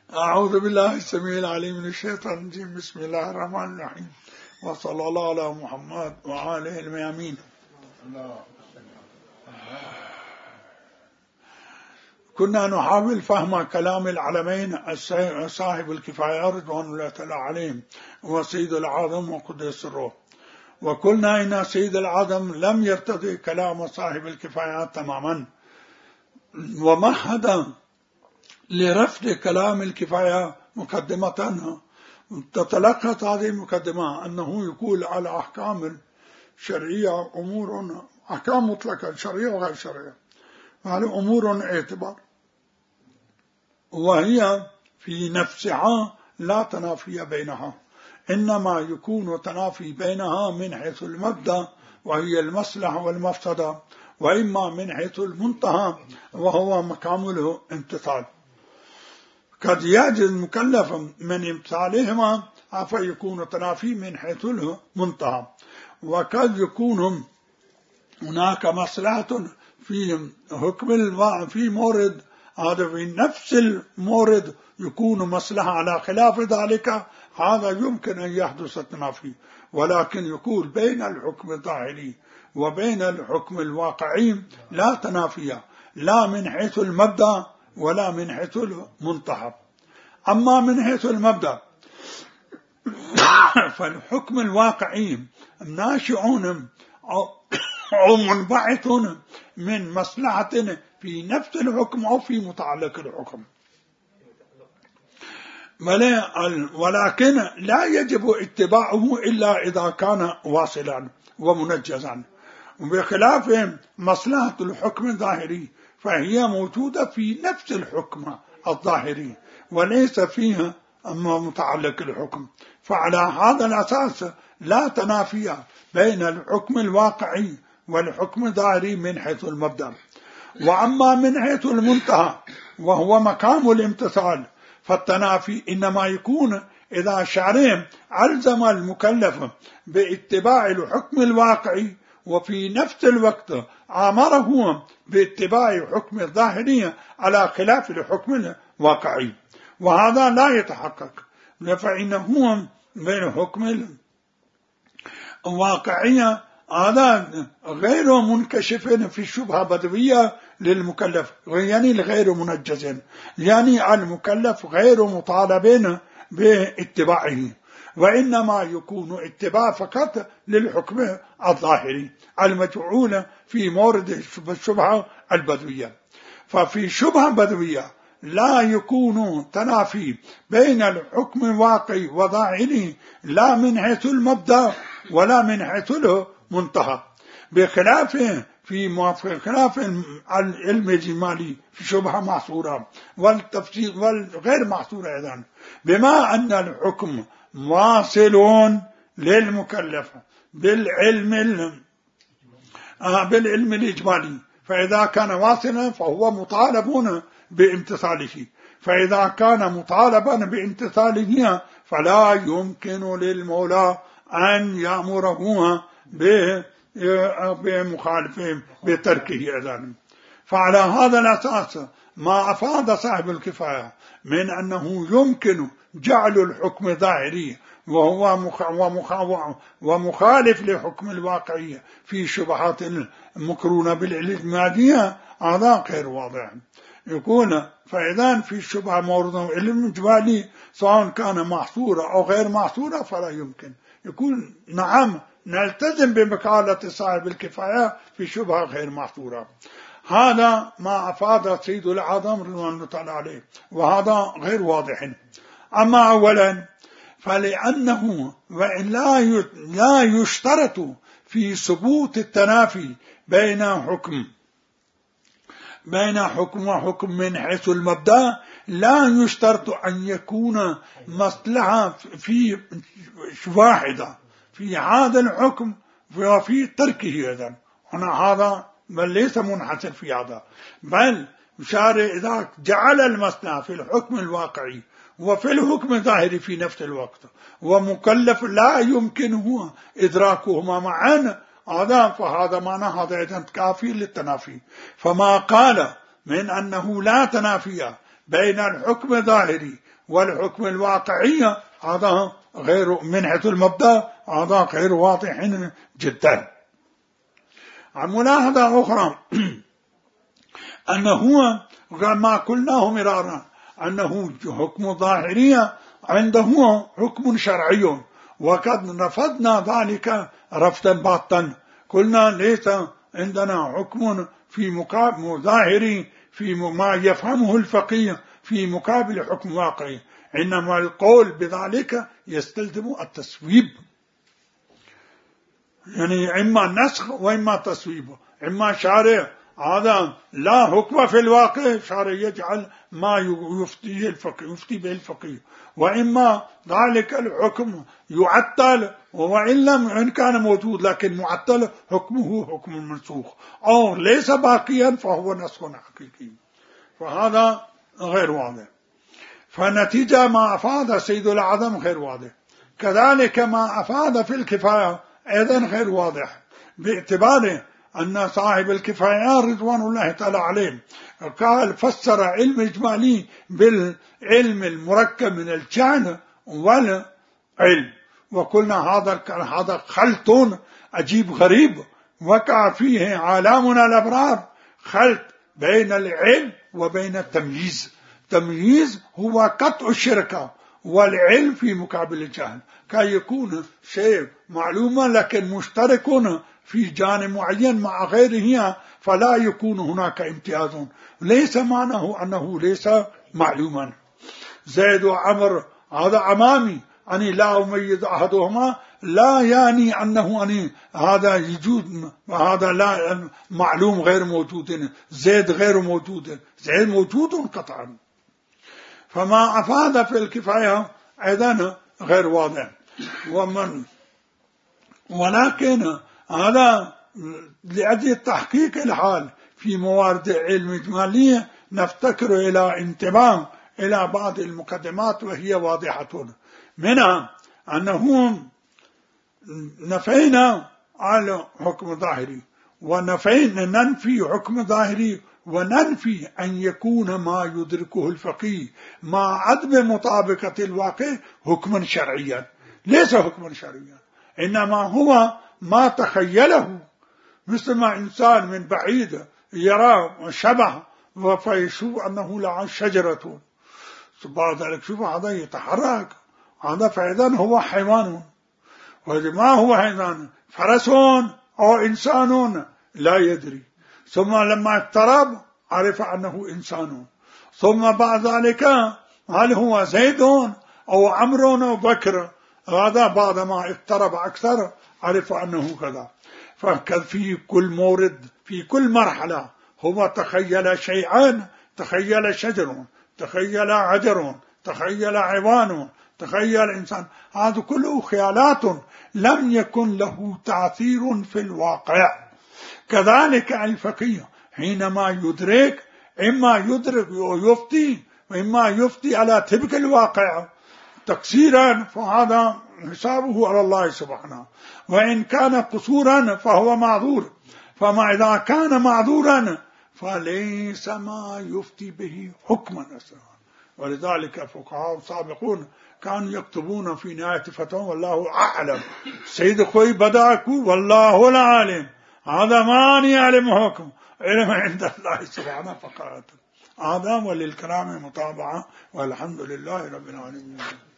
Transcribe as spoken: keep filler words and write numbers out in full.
أعوذ بالله السميع العليم من الشيطان الرجيم. بسم الله الرحمن الرحيم، وصلى الله على محمد وآله الميامين. كنا نحاول فهم كلام العلمين صاحب الكفاية رضوان الله تعالى عليهم وسيد العظم وقدس سره، وقلنا إن سيد العظم لم يرتضي كلام صاحب الكفاية تماما، ومهد لرفض كلام الكفاية مقدمة تتلخص هذه المقدمة أنه يقول على أحكام الشرعية أمور، أحكام مطلقة شرعية وغير شرعية، وهذه أمور اعتبار، وهي في نفسها لا تنافي بينها، إنما يكون تنافي بينها من حيث المبدأ وهي المصلحة والمفسدة، وإما من حيث المنتهى وهو مقام الامتثال. قد يعجز المكلف من امتثالهما فيكون تنافي من حيث المنتهى، وقد يكون هناك مصلحة في حكم في مورد، هذا في نفس المورد يكون مصلحة على خلاف ذلك، هذا يمكن أن يحدث التنافي، ولكن يقول بين الحكم الظاهري وبين الحكم الواقعي لا تنافي، لا من حيث المبدأ ولا من حيث المنتهى. أما من حيث المبدأ فالحكم الواقعي ناشئون أو منبعث من مصلحة في نفس الحكم أو في متعلق الحكم، ولكن لا يجب اتباعه إلا إذا كان واصلا ومنجزا، بخلاف مصلحة الحكم الظاهري فهي موجودة في نفس الحكم الظاهري وليس فيها أما متعلق الحكم، فعلى هذا الأساس لا تنافي بين الحكم الواقعي والحكم الظاهري من حيث المبدأ. وأما من حيث المنتهى وهو مقام الامتثال فالتنافي إنما يكون إذا شرع ألزم المكلف باتباع الحكم الواقعي وفي نفس الوقت أمره باتباع الحكم الظاهري على خلاف الحكم الواقعي، وهذا لا يتحقق، فإنه من الحكم الواقعي هذا غير منكشف في الشبهة بدوية للمكلف، يعني غير منجز، يعني المكلف غير مطالب باتباعه، وإنما يكون اتباع فقط للحكم الظاهري المجعول في مورد الشبهة البدوية. ففي شبهة بدوية لا يكون تنافي بين الحكم الواقعي وظاهره لا من حيث المبدأ ولا من حيث المنتهى، بخلاف في خلاف العلم الإجمالي في شبهة محصورة والتفسير والغير محصورة أيضا، بما أن الحكم واصل للمكلف بالعلم بالعلم الإجمالي، فإذا كان واصلا فهو مطالب بامتثاله، فإذا كان مطالبا بامتثاله فلا يمكن للمولى أن يأمره بمخالفه بتركه أذن. فعلى هذا الأساس ما أفاد صاحب الكفاية من أنه يمكن جعل الحكم ظاهري وهو ومخالف لحكم الواقعية في شبهات مقرونة بالإجمالية، هذا غير واضح. يكون فإذا في الشبهة مورد علم إجمالي سواء كان محصورة أو غير محصورة فلا يمكن يكون نعم نلتزم بمقالة صاحب الكفاية في شبهة غير محصورة. هذا ما أفاد سيد العظم رضوان الله تعالى عليه، وهذا غير واضح. أما أولا فلأنه وإن لا يشترط في ثبوت التنافي بين حكم بين حكم وحكم من حيث المبدأ، لا يشترط أن يكون مصلحة في واحدة في هذا الحكم وفي تركه أيضا، هنا هذا بل ليس منحصر في هذا، بل شارع إذا جعل المصلحة في الحكم الواقعي وفي الحكم الظاهري في نفس الوقت ومكلف لا يمكنه إدراكهما معا، هذا فهذا معنى هذا أيضا كافي للتنافي. فما قال من أنه لا تنافي بين الحكم الظاهري والحكم الواقعي هذا غير من حيث المبدأ هذا غير واضح جدا. عن ملاحظة أخرى أنه ما قلناه مرارا أنه حكم ظاهرية عنده حكم شرعي، وقد رفضنا ذلك رفضا باطا، قلنا ليس عندنا حكم في مقابل ظاهري في ما يفهمه الفقيه في مقابل حكم واقعي، إنما القول بذلك يستلزم التسويب، يعني إما نسخ وإما تسويب، إما شارع هذا لا حكم في الواقع شارع يجعل ما يفتي الفقيه يفتي به الفقيه، وإما ذلك الحكم يعطل وإن لم إن كان موجود لكن معطل حكمه حكم منسوخ أو ليس باقيا فهو نسخ حقيقي، فهذا غير واضح. فنتيجة ما أفاد سيد الأعظم غير واضح، كذلك ما أفاد في الكفاية أيضا غير واضح، باعتبار أن صاحب الكفاية رضوان الله تعالى عليه قال فسر علم إجمالي بالعلم المركب من الجهل والعلم، وقلنا هذا هذا خلط عجيب غريب وقع فيه عالمنا الأبرار، خلط بين العلم وبين التمييز. التمييز هو قطع الشركة، والعلم في مقابل الجهل، كي يكون شيء معلوما لكن مشترك في جانب معين مع غيره فلا يكون هناك امتياز، ليس معناه أنه ليس معلوما. زيد وعمر هذا أمامي أني لا أميز أحدهما لا يعني أنه أني هذا يجوز وهذا لا معلوم غير موجود، زيد غير موجود، زيد موجود قطعا. فما أفاد في الكفاية أيضا غير واضح، ومن ولكن هذا لأجل تحقيق الحال في موارد علم إجمالية نفتكر إلى انتباه إلى بعض المقدمات وهي واضحة، منها أنه نفينا على حكم ظاهري ونفينا ننفي حكم ظاهري وننفي أن يكون ما يدركه الفقيه مع عدم مطابقة الواقع حكما شرعيا، ليس حكما شرعيا إنما هو ما تخيله، مثل ما إنسان من بعيد يرى شبه وفيشوف أنه لا شجرة، بعد ذلك شوف هذا يتحرك هذا فإذا هو حيوان، وما هو حيوان فرس أو إنسان لا يدري، ثم لما اقترب عرف أنه إنسان، ثم بعد ذلك هل هو زيد أو عمرو أو بكر، هذا بعد ما اقترب أكثر عرف أنه كذا. ففي كل مورد في كل مرحلة هو تخيل شيئا، تخيل شجر، تخيل عجر، تخيل عوان، تخيل إنسان، هذا كله خيالات لم يكن له تأثير في الواقع. كذلك الفقيه حينما يدرك إما يدرك ويفتي وإما يفتي على طبق الواقع تقصيرا فهذا حسابه على الله سبحانه، وإن كان قصورا فهو معذور، فما إذا كان معذورا فليس ما يفتي به حكما أصلا. ولذلك الفقهاء السابقون كانوا يكتبون في نهاية فتوى والله أعلم، سيد خوي بدأك والله العالم، هذا ما يعلم حكم، علم عند الله سبحانه فقط. هذا وللكلام متابعة، والحمد لله رب العالمين.